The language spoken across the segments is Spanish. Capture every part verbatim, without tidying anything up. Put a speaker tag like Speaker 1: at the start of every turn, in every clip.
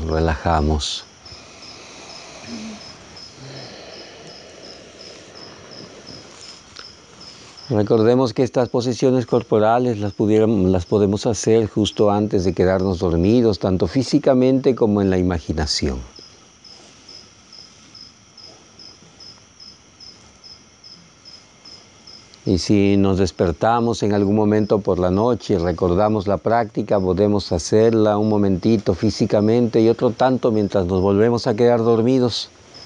Speaker 1: relajamos. Recordemos que estas posiciones corporales las, pudiéramos, las podemos hacer justo antes de quedarnos dormidos, tanto físicamente como en la imaginación. Y si nos despertamos en algún momento por la noche y recordamos la práctica, podemos hacerla un momentito físicamente y otro tanto mientras nos volvemos a quedar dormidos.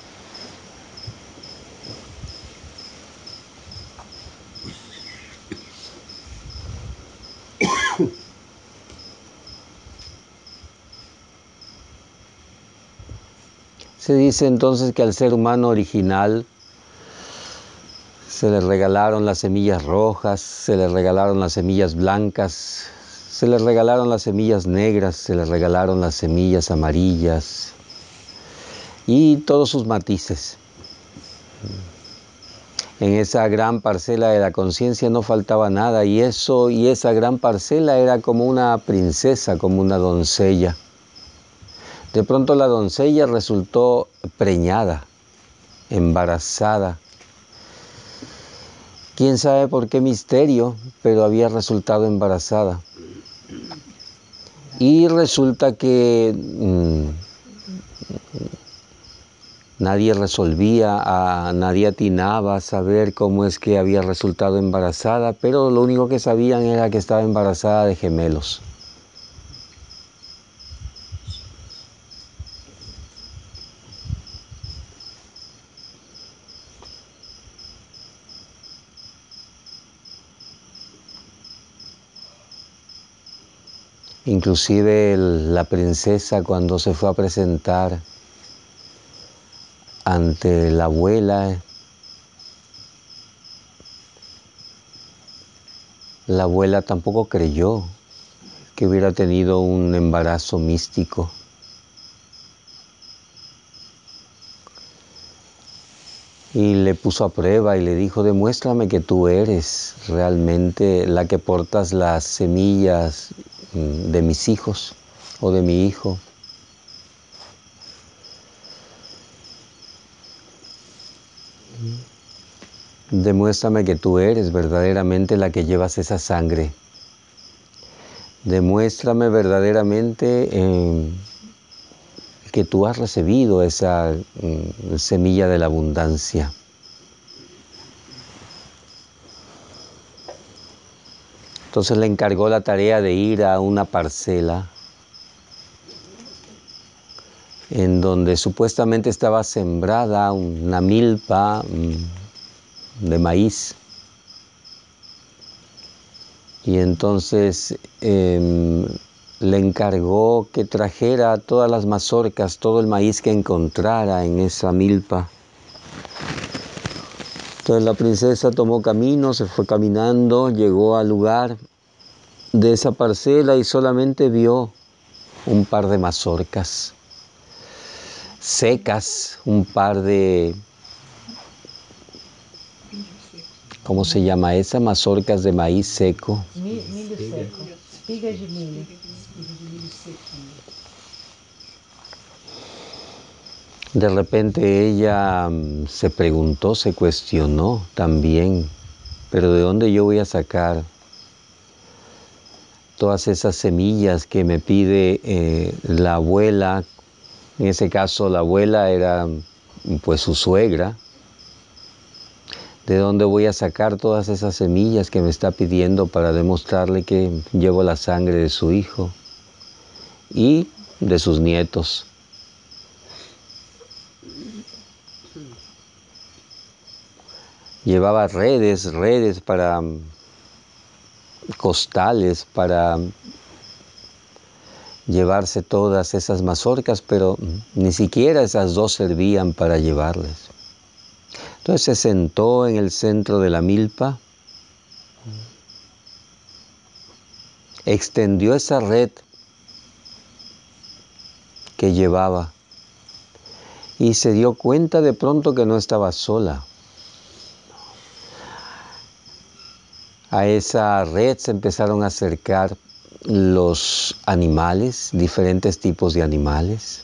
Speaker 1: Se dice entonces que al ser humano original se le regalaron las semillas rojas, se le regalaron las semillas blancas, se le regalaron las semillas negras, se le regalaron las semillas amarillas y todos sus matices. En esa gran parcela de la conciencia no faltaba nada y eso y esa gran parcela era como una princesa, como una doncella. De pronto la doncella resultó preñada, embarazada. Quién sabe por qué misterio, pero había resultado embarazada. Y resulta que mmm, nadie resolvía, a, nadie atinaba a saber cómo es que había resultado embarazada, pero lo único que sabían era que estaba embarazada de gemelos. Inclusive el, la princesa cuando se fue a presentar ante la abuela, la abuela tampoco creyó que hubiera tenido un embarazo místico. Y le puso a prueba y le dijo, demuéstrame que tú eres realmente la que portas las semillas de mis hijos o de mi hijo. Demuéstrame que tú eres verdaderamente la que llevas esa sangre. Demuéstrame verdaderamente eh, que tú has recibido esa eh, semilla de la abundancia. Entonces le encargó la tarea de ir a una parcela en donde supuestamente estaba sembrada una milpa de maíz. Y entonces eh, le encargó que trajera todas las mazorcas, todo el maíz que encontrara en esa milpa. Entonces la princesa tomó camino, se fue caminando, llegó al lugar de esa parcela y solamente vio un par de mazorcas secas, un par de, ¿cómo se llama esa? Mazorcas de maíz seco.
Speaker 2: Milho seco, espigas de milho.
Speaker 1: De repente ella se preguntó, se cuestionó también, pero ¿de dónde yo voy a sacar todas esas semillas que me pide eh, la abuela? En ese caso la abuela era pues su suegra. ¿De dónde voy a sacar todas esas semillas que me está pidiendo para demostrarle que llevo la sangre de su hijo y de sus nietos? Llevaba redes, redes para costales, para llevarse todas esas mazorcas, pero ni siquiera esas dos servían para llevarles. Entonces se sentó en el centro de la milpa, extendió esa red que llevaba y se dio cuenta de pronto que no estaba sola. A esa red se empezaron a acercar los animales, diferentes tipos de animales.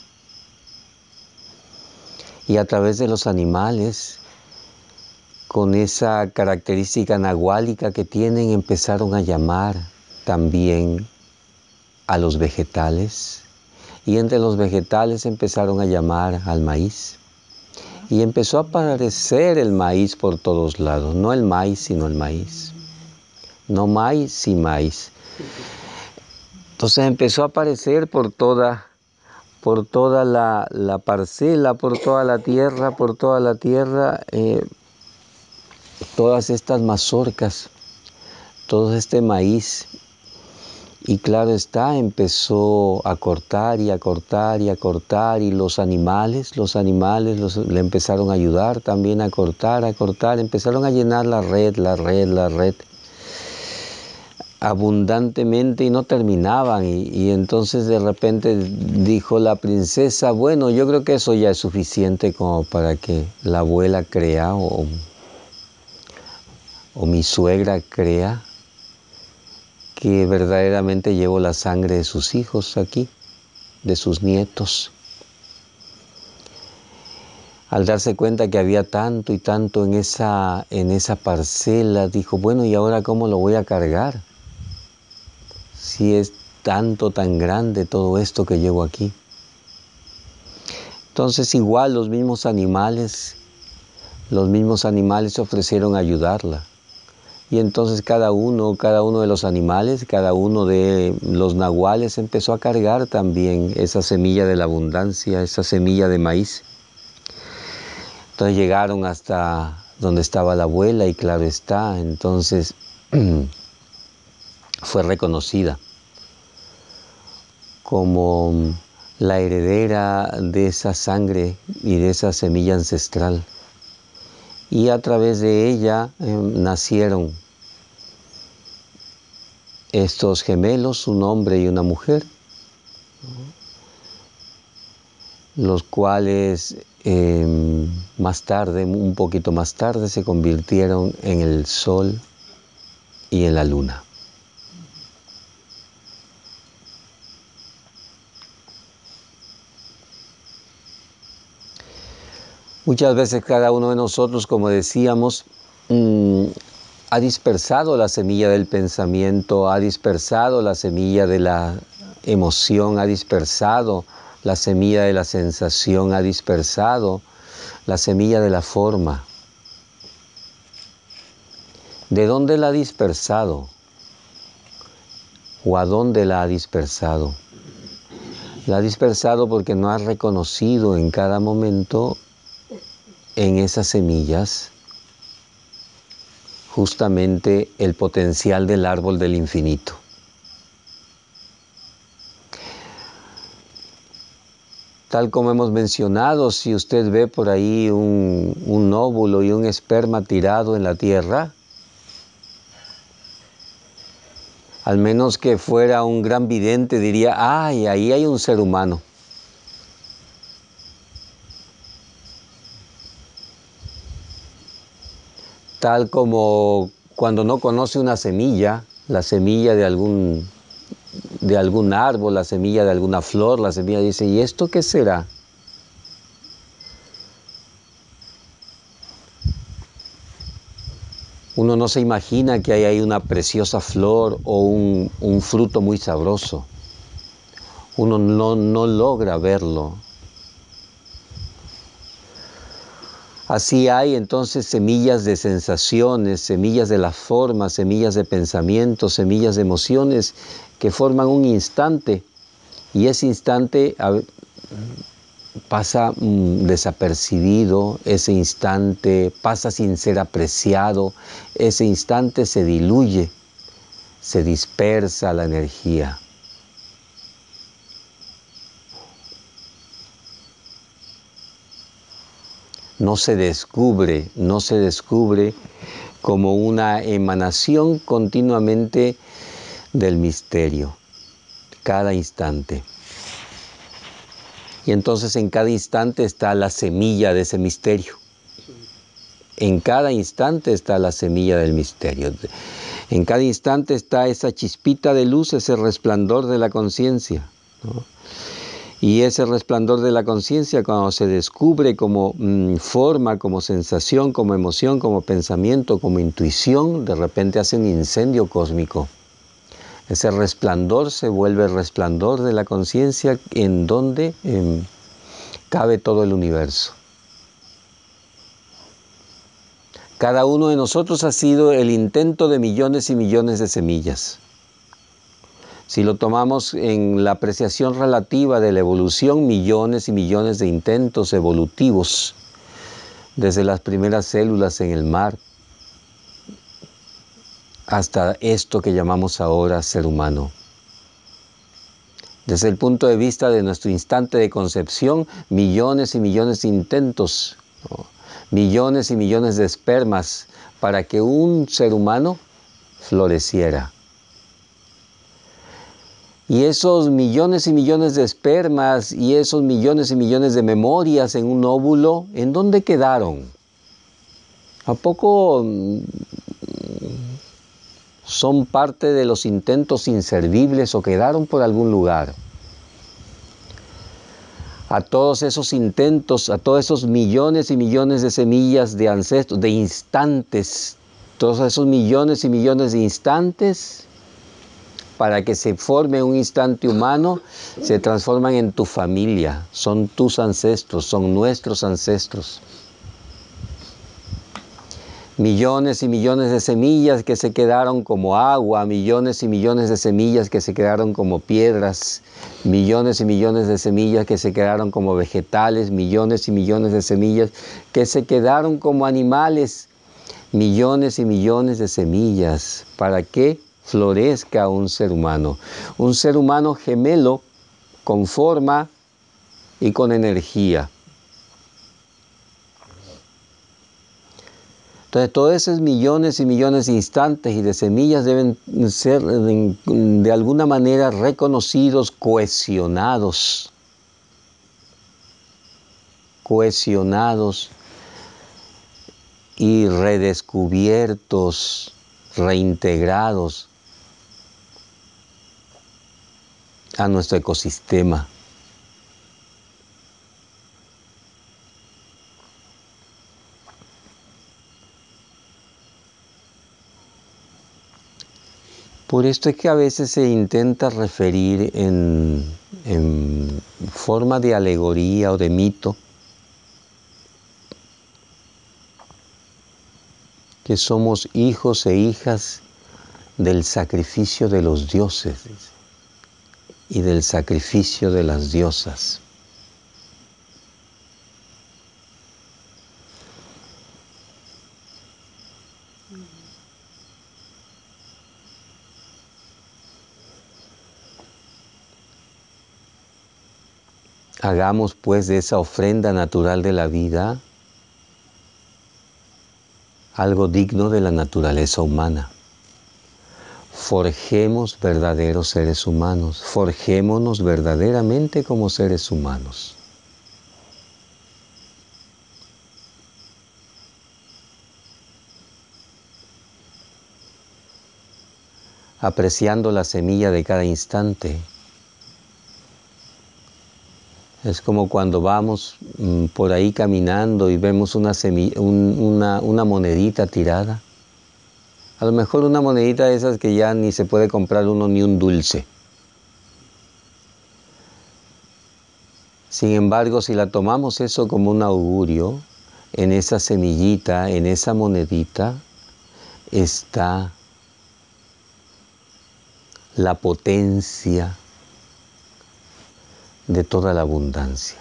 Speaker 1: Y a través de los animales, con esa característica nahuálica que tienen, empezaron a llamar también a los vegetales. Y entre los vegetales empezaron a llamar al maíz. Y empezó a aparecer el maíz por todos lados. No el maíz, sino el maíz. No maíz, sí maíz. Entonces empezó a aparecer por toda, por toda la, la parcela, por toda la tierra, por toda la tierra, eh, todas estas mazorcas, todo este maíz. Y claro está, empezó a cortar y a cortar y a cortar, y los animales, los animales los, le empezaron a ayudar también a cortar, a cortar, empezaron a llenar la red, la red, la red, abundantemente, y no terminaban. Y, y entonces de repente dijo la princesa, bueno, yo creo que eso ya es suficiente como para que la abuela crea o, o mi suegra crea que verdaderamente llevo la sangre de sus hijos aquí, de sus nietos. Al darse cuenta que había tanto y tanto en esa, en esa parcela, dijo, bueno, ¿y ahora cómo lo voy a cargar? Si es tanto, tan grande todo esto que llevo aquí. Entonces igual los mismos animales, los mismos animales se ofrecieron a ayudarla. Y entonces cada uno, cada uno de los animales, cada uno de los nahuales empezó a cargar también esa semilla de la abundancia, esa semilla de maíz. Entonces llegaron hasta donde estaba la abuela y claro está, entonces fue reconocida como la heredera de esa sangre y de esa semilla ancestral. Y a través de ella eh, nacieron estos gemelos, un hombre y una mujer, los cuales eh, más tarde, un poquito más tarde, se convirtieron en el sol y en la luna. Muchas veces cada uno de nosotros, como decíamos, mmm, ha dispersado la semilla del pensamiento, ha dispersado la semilla de la emoción, ha dispersado la semilla de la sensación, ha dispersado la semilla de la forma. ¿De dónde la ha dispersado? ¿O a dónde la ha dispersado? La ha dispersado porque no ha reconocido en cada momento en esas semillas justamente el potencial del árbol del infinito. Tal como hemos mencionado, si usted ve por ahí un, un óvulo y un esperma tirado en la tierra, al menos que fuera un gran vidente, diría, ¡ay, ahí hay un ser humano! Tal como cuando no conoce una semilla, la semilla de algún, de algún árbol, la semilla de alguna flor, la semilla dice, ¿y esto qué será? Uno no se imagina que hay ahí una preciosa flor o un, un fruto muy sabroso. Uno no, no logra verlo. Así hay entonces semillas de sensaciones, semillas de la forma, semillas de pensamientos, semillas de emociones que forman un instante y ese instante pasa mm, desapercibido, ese instante pasa sin ser apreciado, ese instante se diluye, se dispersa la energía. No se descubre, no se descubre como una emanación continuamente del misterio, cada instante. Y entonces en cada instante está la semilla de ese misterio. En cada instante está la semilla del misterio. En cada instante está esa chispita de luz, ese resplandor de la conciencia, ¿no? Y ese resplandor de la conciencia, cuando se descubre como mmm, forma, como sensación, como emoción, como pensamiento, como intuición, de repente hace un incendio cósmico. Ese resplandor se vuelve el resplandor de la conciencia en donde eh, cabe todo el universo. Cada uno de nosotros ha sido el intento de millones y millones de semillas. Si lo tomamos en la apreciación relativa de la evolución, millones y millones de intentos evolutivos, desde las primeras células en el mar, hasta esto que llamamos ahora ser humano. Desde el punto de vista de nuestro instante de concepción, millones y millones de intentos, ¿no? Millones y millones de espermas para que un ser humano floreciera. Y esos millones y millones de espermas y esos millones y millones de memorias en un óvulo, ¿en dónde quedaron? ¿A poco son parte de los intentos inservibles o quedaron por algún lugar? A todos esos intentos, a todos esos millones y millones de semillas de ancestros, de instantes, todos esos millones y millones de instantes, para que se forme un instante humano, se transforman en tu familia, son tus ancestros, son nuestros ancestros. Millones y millones de semillas que se quedaron como agua, millones y millones de semillas que se quedaron como piedras, millones y millones de semillas que se quedaron como vegetales, millones y millones de semillas que se quedaron como animales, millones y millones de semillas para que florezca un ser humano, un ser humano gemelo con forma y con energía. Entonces, todos esos millones y millones de instantes y de semillas deben ser de, de alguna manera reconocidos, cohesionados, cohesionados y redescubiertos, reintegrados a nuestro ecosistema. Por esto es que a veces se intenta referir en, en forma de alegoría o de mito que somos hijos e hijas del sacrificio de los dioses y del sacrificio de las diosas. Hagamos pues de esa ofrenda natural de la vida algo digno de la naturaleza humana. Forjemos verdaderos seres humanos, forjémonos verdaderamente como seres humanos. Apreciando la semilla de cada instante. Es como cuando vamos mmm, por ahí caminando y vemos una, semilla, un, una, una monedita tirada. A lo mejor una monedita de esas que ya ni se puede comprar uno ni un dulce. Sin embargo, si la tomamos eso como un augurio, en esa semillita, en esa monedita, está la potencia de toda la abundancia.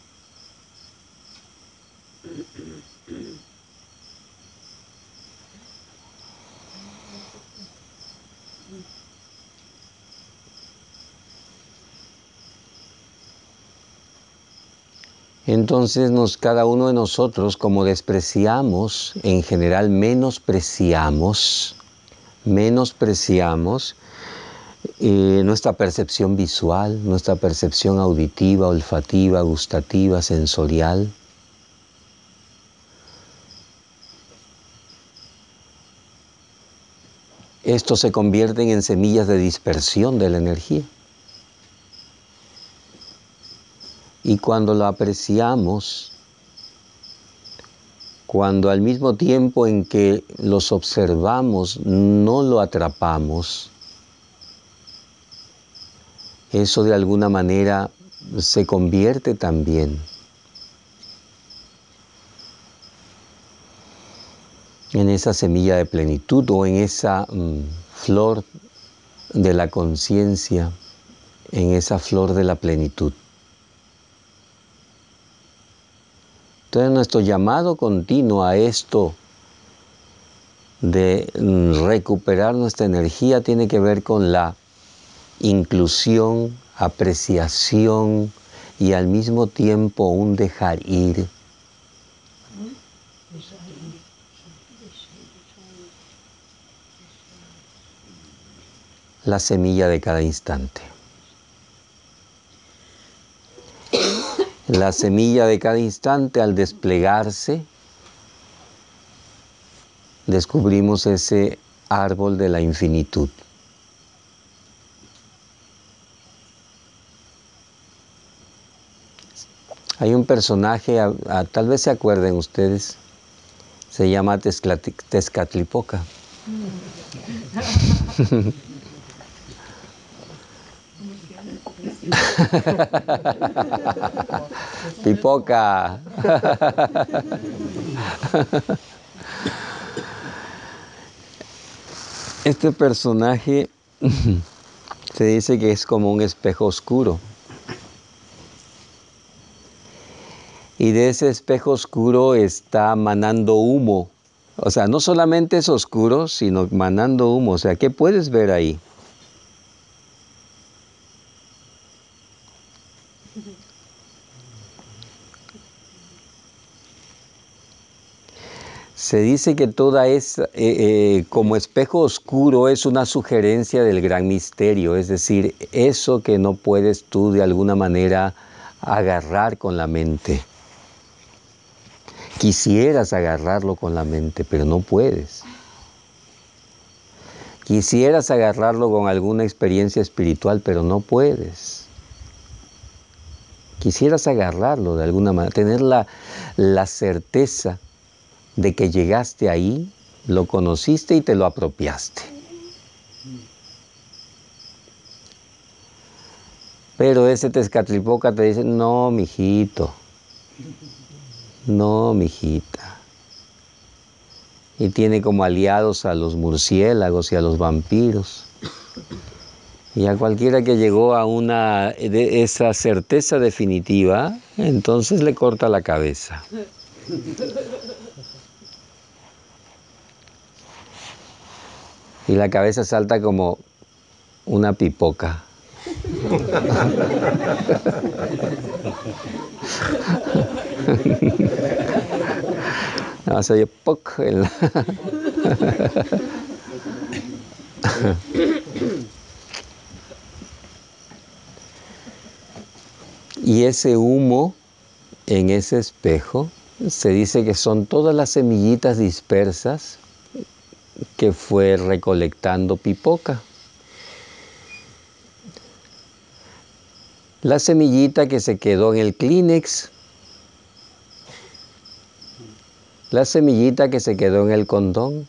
Speaker 1: Entonces nos, cada uno de nosotros, como despreciamos, en general menospreciamos, menospreciamos eh, nuestra percepción visual, nuestra percepción auditiva, olfativa, gustativa, sensorial. estos se convierten en semillas de dispersión de la energía. Y cuando lo apreciamos, cuando al mismo tiempo en que los observamos no lo atrapamos, eso de alguna manera se convierte también en esa semilla de plenitud o en esa mm, flor de la conciencia, en esa flor de la plenitud. Entonces nuestro llamado continuo a esto de mm, recuperar nuestra energía tiene que ver con la inclusión, apreciación y al mismo tiempo un dejar ir. La semilla de cada instante. La semilla de cada instante, al desplegarse, descubrimos ese árbol de la infinitud. Hay un personaje, a, a, tal vez se acuerden ustedes, se llama Tezcatlipoca. Pipoca. Este personaje se dice que es como un espejo oscuro. Y de ese espejo oscuro está manando humo. O sea, no solamente es oscuro, sino manando humo. O sea, ¿qué puedes ver ahí? Se dice que toda esa, eh, eh, como espejo oscuro, es una sugerencia del gran misterio. Es decir, eso que no puedes tú de alguna manera agarrar con la mente. Quisieras agarrarlo con la mente, pero no puedes. Quisieras agarrarlo con alguna experiencia espiritual, pero no puedes. Quisieras agarrarlo de alguna manera, tener la, la certeza de que llegaste ahí, lo conociste y te lo apropiaste. Pero ese Tezcatlipoca te dice, no, mijito, no, mijita. Y tiene como aliados a los murciélagos y a los vampiros. Y a cualquiera que llegó a una de esa certeza definitiva, entonces le corta la cabeza. Y la cabeza salta como una pipoca. No, se oye poc en la... Y ese humo en ese espejo, se dice que son todas las semillitas dispersas que fue recolectando Pipoca. La semillita que se quedó en el Kleenex, la semillita que se quedó en el condón,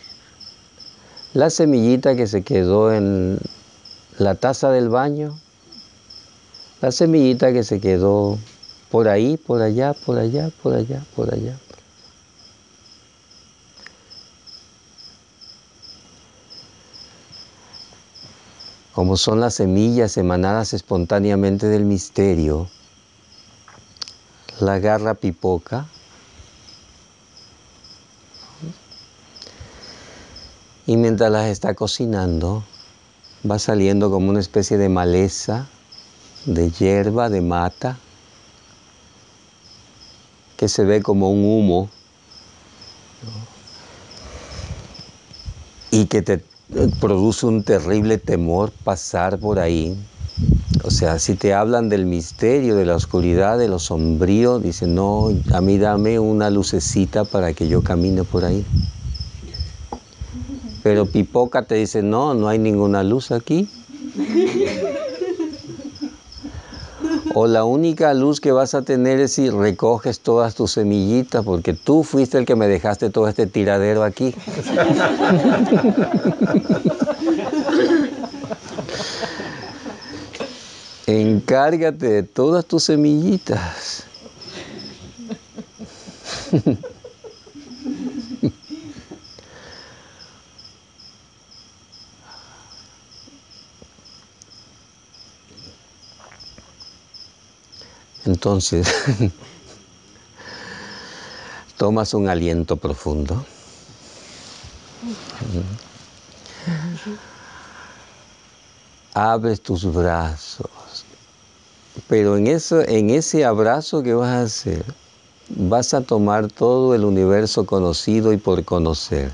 Speaker 1: la semillita que se quedó en la taza del baño, la semillita que se quedó por ahí, por allá, por allá, por allá, por allá. Como son las semillas emanadas espontáneamente del misterio, la agarra Pipoca y mientras las está cocinando, va saliendo como una especie de maleza, de hierba, de mata, que se ve como un humo, ¿no? Y que te produce un terrible temor pasar por ahí. O sea, si te hablan del misterio, de la oscuridad, de lo sombrío, dicen, no, a mí dame una lucecita para que yo camine por ahí. Pero Pipoca te dice, no, no hay ninguna luz aquí. O la única luz que vas a tener es si recoges todas tus semillitas, porque tú fuiste el que me dejaste todo este tiradero aquí. Encárgate de todas tus semillitas. Entonces, tomas un aliento profundo. Abres tus brazos. Pero en, eso, en ese abrazo que vas a hacer, vas a tomar todo el universo conocido y por conocer.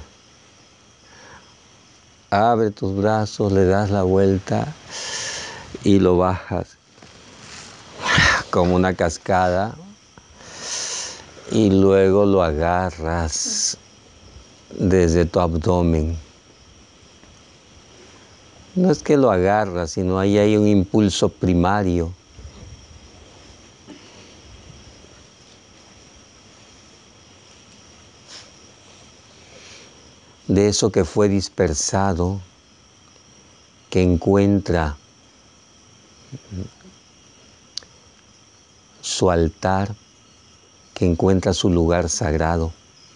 Speaker 1: Abre tus brazos, le das la vuelta y lo bajas como una cascada y luego lo agarras desde tu abdomen. No es que lo agarras, sino ahí hay un impulso primario. De eso que fue dispersado, que encuentra su altar, que encuentra su lugar sagrado.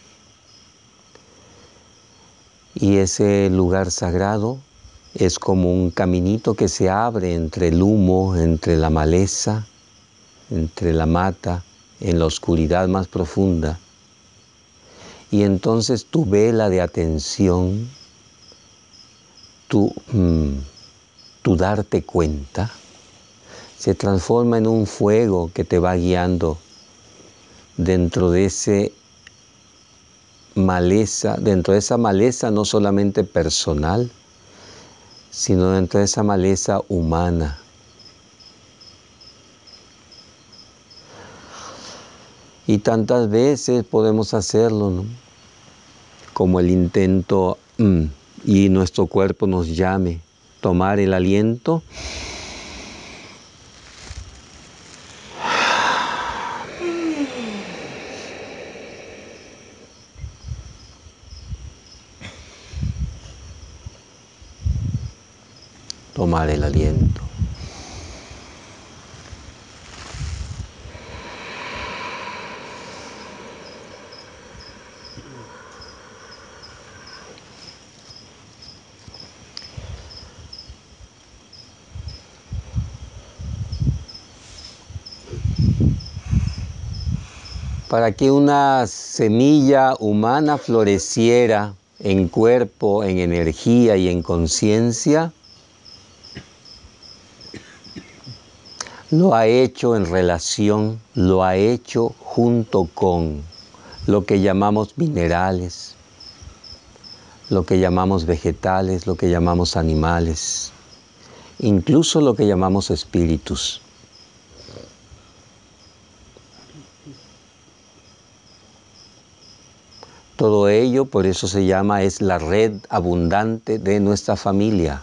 Speaker 1: Y ese lugar sagrado es como un caminito que se abre entre el humo, entre la maleza, entre la mata, en la oscuridad más profunda. Y entonces tu vela de atención, tu, mm, tu darte cuenta, se transforma en un fuego que te va guiando dentro de ese maleza, dentro de esa maleza no solamente personal, sino dentro de esa maleza humana. Y tantas veces podemos hacerlo, ¿no? Como el intento mm, y nuestro cuerpo nos llame, tomar el aliento tomar el aliento. Para que una semilla humana floreciera en cuerpo, en energía y en conciencia, lo ha hecho en relación, lo ha hecho junto con lo que llamamos minerales, lo que llamamos vegetales, lo que llamamos animales, incluso lo que llamamos espíritus. Todo ello, por eso se llama, es la red abundante de nuestra familia.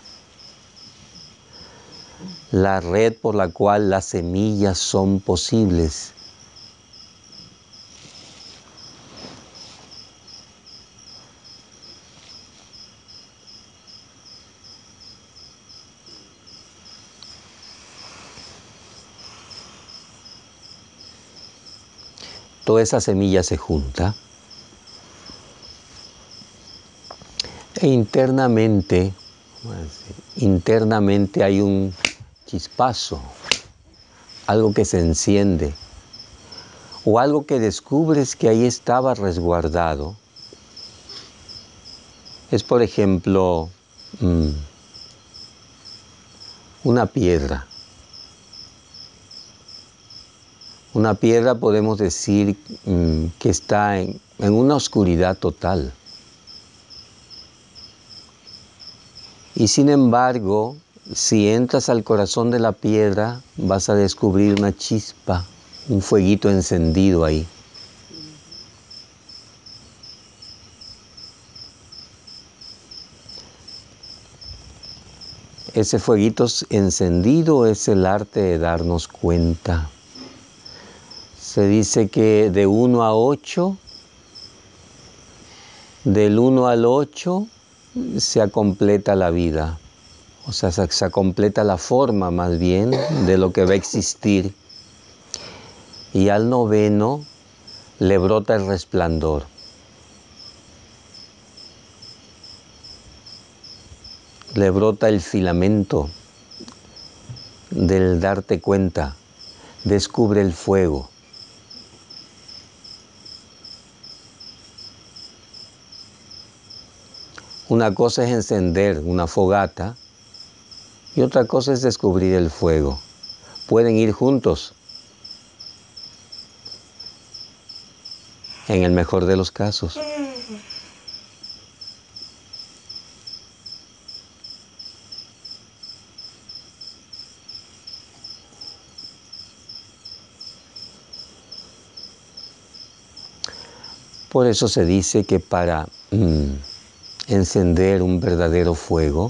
Speaker 1: La red por la cual las semillas son posibles. Toda esa semilla se junta e internamente, internamente hay un chispazo, algo que se enciende o algo que descubres que ahí estaba resguardado. Es, por ejemplo, mmm, una piedra. Una piedra podemos decir mmm, que está en, en una oscuridad total. Y sin embargo, si entras al corazón de la piedra, vas a descubrir una chispa, un fueguito encendido ahí. ese fueguito encendido es el arte de darnos cuenta. Se dice que de uno a ocho, del uno al ocho se completa la vida. O sea, se, se completa la forma más bien de lo que va a existir. Y al noveno le brota el resplandor. Le brota el filamento del darte cuenta. Descubre el fuego. Una cosa es encender una fogata y otra cosa es descubrir el fuego. Pueden ir juntos, en el mejor de los casos. Por eso se dice que para mm, encender un verdadero fuego,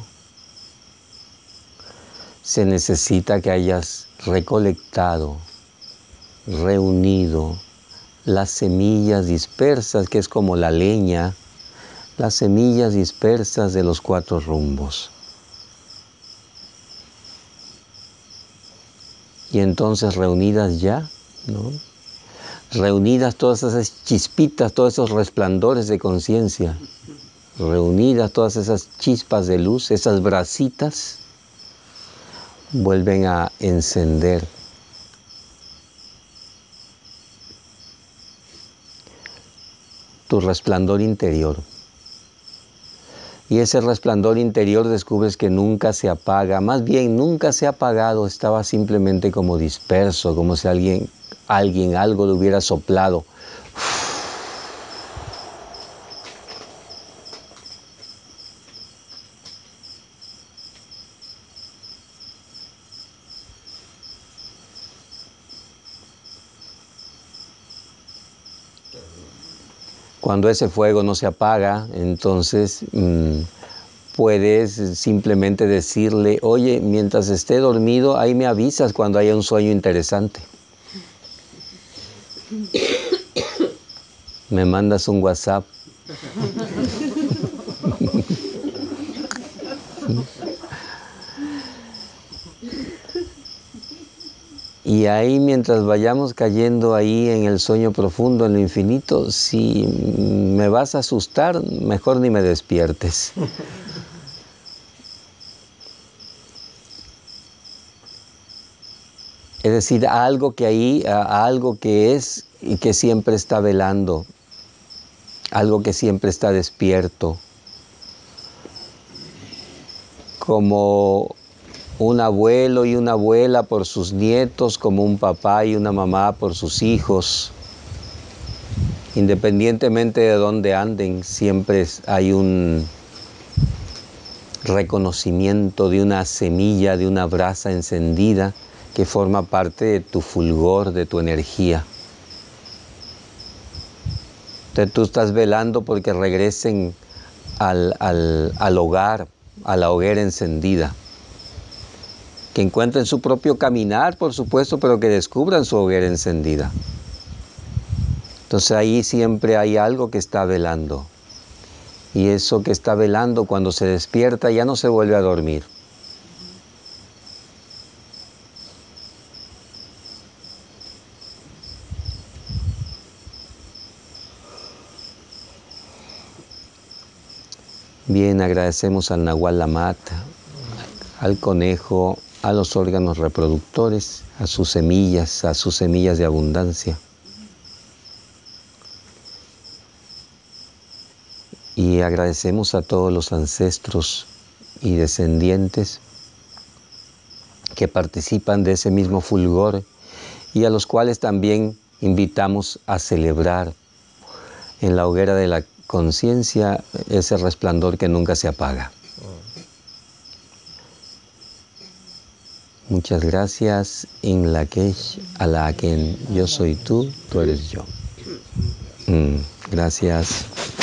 Speaker 1: se necesita que hayas recolectado, reunido las semillas dispersas, que es como la leña, las semillas dispersas de los cuatro rumbos. Y entonces reunidas ya, ¿no? Reunidas todas esas chispitas, todos esos resplandores de conciencia, reunidas todas esas chispas de luz, esas brasitas, vuelven a encender tu resplandor interior. Y ese resplandor interior descubres que nunca se apaga, más bien nunca se ha apagado, estaba simplemente como disperso, como si alguien, alguien algo le hubiera soplado. Cuando ese fuego no se apaga, entonces mmm, puedes simplemente decirle, oye, mientras esté dormido, ahí me avisas cuando haya un sueño interesante. Me mandas un WhatsApp. Y ahí, mientras vayamos cayendo ahí en el sueño profundo, en lo infinito, si me vas a asustar, mejor ni me despiertes. Es decir, a algo que ahí, a algo que es y que siempre está velando, algo que siempre está despierto, como un abuelo y una abuela por sus nietos, como un papá y una mamá por sus hijos. Independientemente de dónde anden, siempre hay un reconocimiento de una semilla, de una brasa encendida que forma parte de tu fulgor, de tu energía. Entonces tú estás velando porque regresen al, al, al hogar, a la hoguera encendida. Que encuentren su propio caminar, por supuesto, pero que descubran su hoguera encendida. Entonces ahí siempre hay algo que está velando. Y eso que está velando, cuando se despierta, ya no se vuelve a dormir. Bien, agradecemos al Nahual Amat, al conejo, a los órganos reproductores, a sus semillas, a sus semillas de abundancia. Y agradecemos a todos los ancestros y descendientes que participan de ese mismo fulgor y a los cuales también invitamos a celebrar en la hoguera de la conciencia ese resplandor que nunca se apaga. Muchas gracias, In Lakesh, Ala Aken, yo soy tú, tú eres yo. Mm, gracias.